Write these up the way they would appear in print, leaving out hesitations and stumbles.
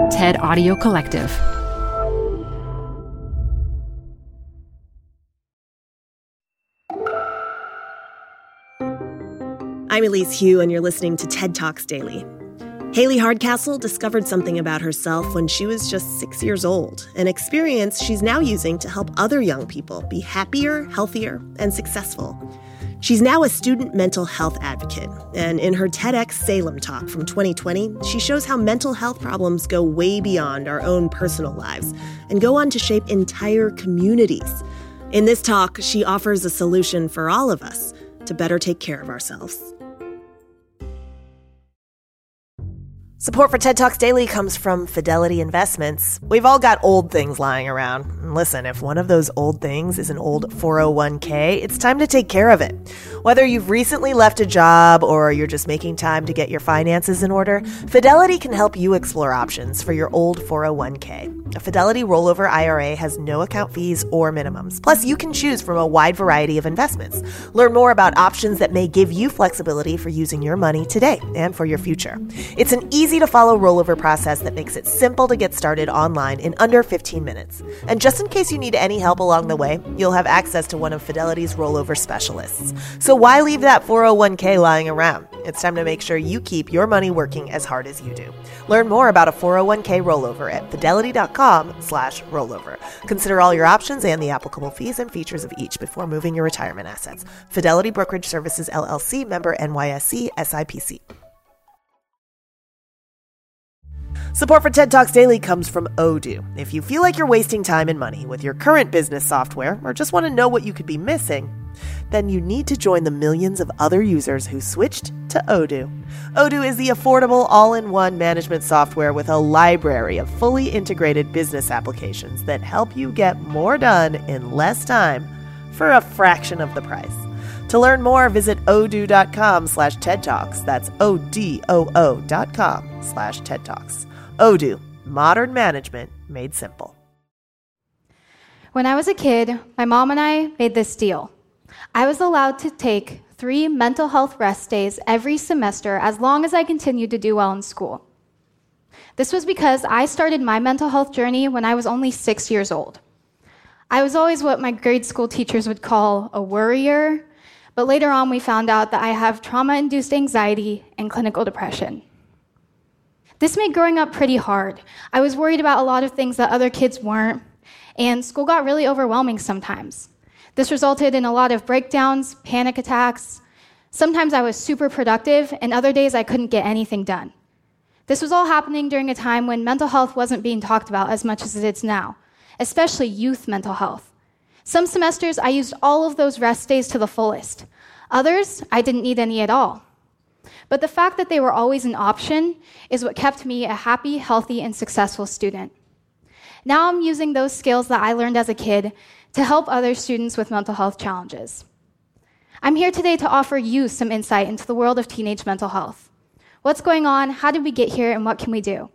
TED Audio Collective. I'm Elise Hu, and you're listening to TED Talks Daily. Haley Hardcastle discovered something about herself when she was just 6 years old, an experience she's now using to help other young people be happier, healthier, and successful. She's now a student mental health advocate, and in her TEDx Salem talk from 2020, she shows how mental health problems go way beyond our own personal lives and go on to shape entire communities. In this talk, she offers a solution for all of us to better take care of ourselves. Support for TED Talks Daily comes from Fidelity Investments. We've all got old things lying around. And listen, if one of those old things is an old 401k, it's time to take care of it. Whether you've recently left a job or you're just making time to get your finances in order, Fidelity can help you explore options for your old 401k. A Fidelity rollover IRA has no account fees or minimums. Plus, you can choose from a wide variety of investments. Learn more about options that may give you flexibility for using your money today and for your future. It's an easy-to-follow rollover process that makes it simple to get started online in under 15 minutes. And just in case you need any help along the way, you'll have access to one of Fidelity's rollover specialists. So why leave that 401k lying around? It's time to make sure you keep your money working as hard as you do. Learn more about a 401k rollover at fidelity.com/rollover. Consider all your options and the applicable fees and features of each before moving your retirement assets. Fidelity Brokerage Services, LLC, member NYSE, SIPC. Support for TED Talks Daily comes from Odoo. If you feel like you're wasting time and money with your current business software or just want to know what you could be missing, then you need to join the millions of other users who switched to Odoo. Odoo is the affordable all-in-one management software with a library of fully integrated business applications that help you get more done in less time for a fraction of the price. To learn more, visit odoo.com/TED Talks. That's ODOO.com/TED Talks. Odoo, modern management made simple. When I was a kid, my mom and I made this deal. I was allowed to take 3 mental health rest days every semester as long as I continued to do well in school. This was because I started my mental health journey when I was only 6 years old. I was always what my grade school teachers would call a worrier, but later on we found out that I have trauma-induced anxiety and clinical depression. This made growing up pretty hard. I was worried about a lot of things that other kids weren't, and school got really overwhelming sometimes. This resulted in a lot of breakdowns, panic attacks. Sometimes I was super productive, and other days I couldn't get anything done. This was all happening during a time when mental health wasn't being talked about as much as it is now, especially youth mental health. Some semesters I used all of those rest days to the fullest. Others, I didn't need any at all. But the fact that they were always an option is what kept me a happy, healthy, and successful student. Now I'm using those skills that I learned as a kid to help other students with mental health challenges. I'm here today to offer you some insight into the world of teenage mental health. What's going on? How did we get here? And what can we do?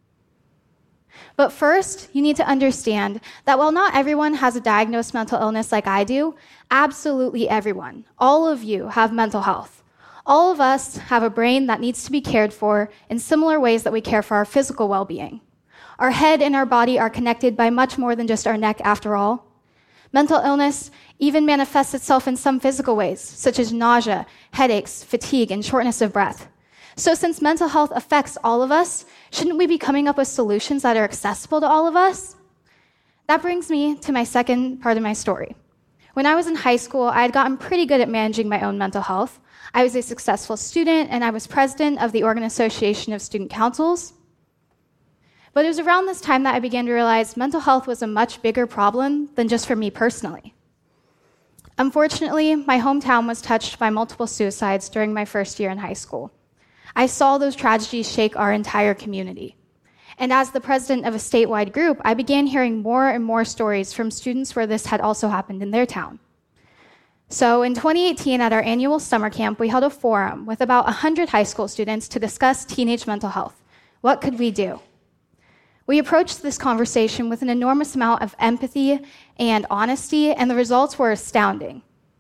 But first, you need to understand that while not everyone has a diagnosed mental illness like I do, absolutely everyone, all of you, have mental health. All of us have a brain that needs to be cared for in similar ways that we care for our physical well-being. Our head and our body are connected by much more than just our neck, after all. Mental illness even manifests itself in some physical ways, such as nausea, headaches, fatigue, and shortness of breath. So since mental health affects all of us, shouldn't we be coming up with solutions that are accessible to all of us? That brings me to my second part of my story. When I was in high school, I had gotten pretty good at managing my own mental health. I was a successful student, and I was president of the Oregon Association of Student Councils. But it was around this time that I began to realize mental health was a much bigger problem than just for me personally. Unfortunately, my hometown was touched by multiple suicides during my first year in high school. I saw those tragedies shake our entire community. And as the president of a statewide group, I began hearing more and more stories from students where this had also happened in their town. So in 2018, at our annual summer camp, we held a forum with about 100 high school students to discuss teenage mental health. What could we do? We approached this conversation with an enormous amount of empathy and honesty, and the results were astounding.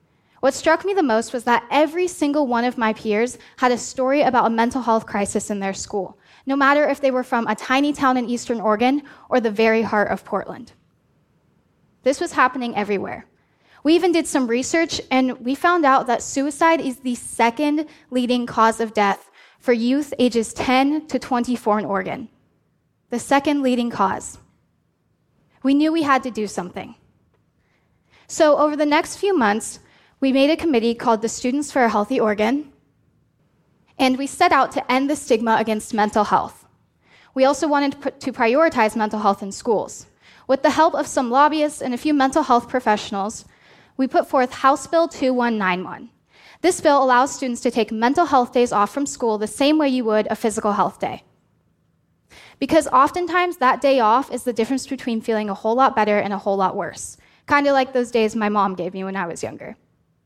What struck me the most was that every single one of my peers had a story about a mental health crisis in their school, no matter if they were from a tiny town in Eastern Oregon or the very heart of Portland. This was happening everywhere. We even did some research, and we found out that suicide is the second leading cause of death for youth ages 10 to 24 in Oregon. The second leading cause. We knew we had to do something. So over the next few months, we made a committee called the Students for a Healthy Oregon, and we set out to end the stigma against mental health. We also wanted to prioritize mental health in schools. With the help of some lobbyists and a few mental health professionals, we put forth House Bill 2191. This bill allows students to take mental health days off from school the same way you would a physical health day. Because oftentimes that day off is the difference between feeling a whole lot better and a whole lot worse, kind of like those days my mom gave me when I was younger.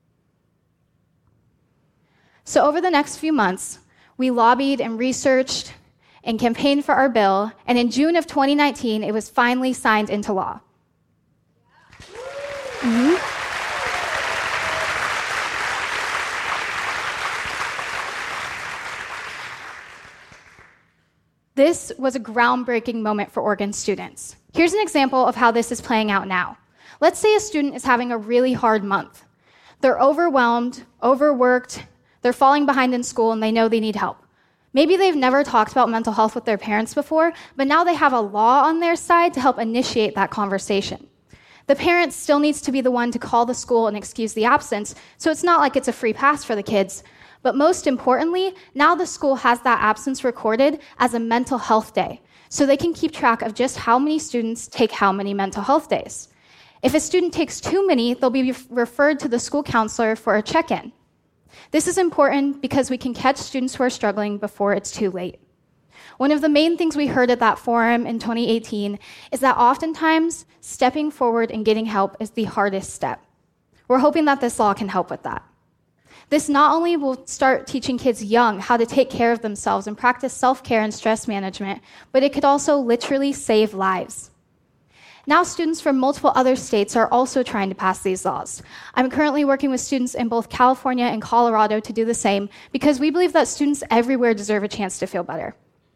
So over the next few months, we lobbied and researched and campaigned for our bill, and in June of 2019, it was finally signed into law. This was a groundbreaking moment for Oregon students. Here's an example of how this is playing out now. Let's say a student is having a really hard month. They're overwhelmed, overworked, they're falling behind in school, and they know they need help. Maybe they've never talked about mental health with their parents before, but now they have a law on their side to help initiate that conversation. The parent still needs to be the one to call the school and excuse the absence, so it's not like it's a free pass for the kids. But most importantly, now the school has that absence recorded as a mental health day, so they can keep track of just how many students take how many mental health days. If a student takes too many, they'll be referred to the school counselor for a check-in. This is important because we can catch students who are struggling before it's too late. One of the main things we heard at that forum in 2018 is that oftentimes stepping forward and getting help is the hardest step. We're hoping that this law can help with that. This not only will start teaching kids young how to take care of themselves and practice self-care and stress management, but it could also literally save lives. Now students from multiple other states are also trying to pass these laws. I'm currently working with students in both California and Colorado to do the same because we believe that students everywhere deserve a chance to feel better.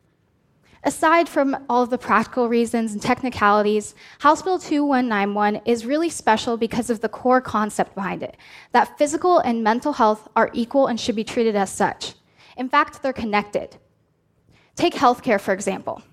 Aside from all of the practical reasons and technicalities, House Bill 2191 is really special because of the core concept behind it, that physical and mental health are equal and should be treated as such. In fact, they're connected. Take healthcare, for example.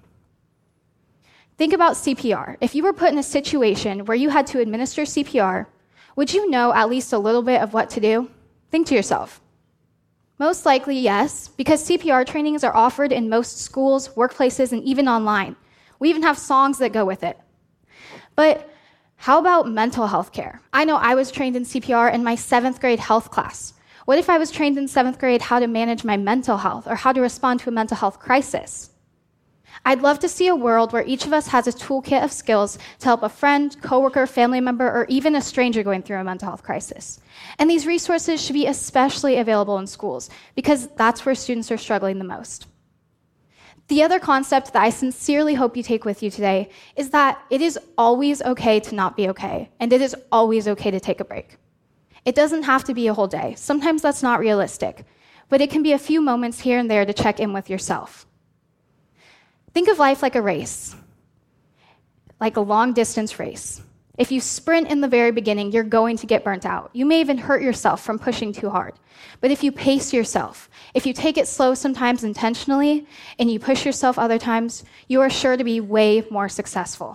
Think about CPR. If you were put in a situation where you had to administer CPR, would you know at least a little bit of what to do? Think to yourself. Most likely, yes, because CPR trainings are offered in most schools, workplaces, and even online. We even have songs that go with it. But how about mental health care? I know I was trained in CPR in my 7th grade health class. What if I was trained in 7th grade how to manage my mental health or how to respond to a mental health crisis? I'd love to see a world where each of us has a toolkit of skills to help a friend, coworker, family member, or even a stranger going through a mental health crisis. And these resources should be especially available in schools because that's where students are struggling the most. The other concept that I sincerely hope you take with you today is that it is always okay to not be okay, and it is always okay to take a break. It doesn't have to be a whole day. Sometimes that's not realistic, but it can be a few moments here and there to check in with yourself. Think of life like a race, like a long-distance race. If you sprint in the very beginning, you're going to get burnt out. You may even hurt yourself from pushing too hard. But if you pace yourself, if you take it slow sometimes intentionally, and you push yourself other times, you are sure to be way more successful.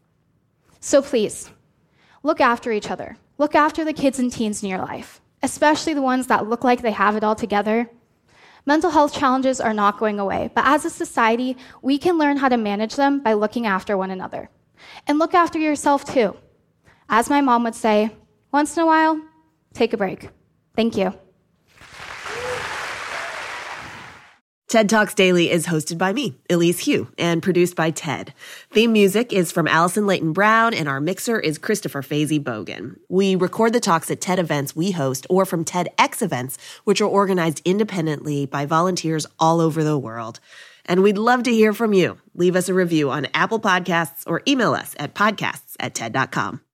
So please, look after each other. Look after the kids and teens in your life, especially the ones that look like they have it all together. Mental health challenges are not going away, but as a society, we can learn how to manage them by looking after one another. And look after yourself too. As my mom would say, once in a while, take a break. Thank you. TED Talks Daily is hosted by me, Elise Hugh, and produced by TED. Theme music is from Allison Leighton Brown, and our mixer is Christopher Fazy Bogan. We record the talks at TED events we host or from TEDx events, which are organized independently by volunteers all over the world. And we'd love to hear from you. Leave us a review on Apple Podcasts or email us at podcasts@ted.com.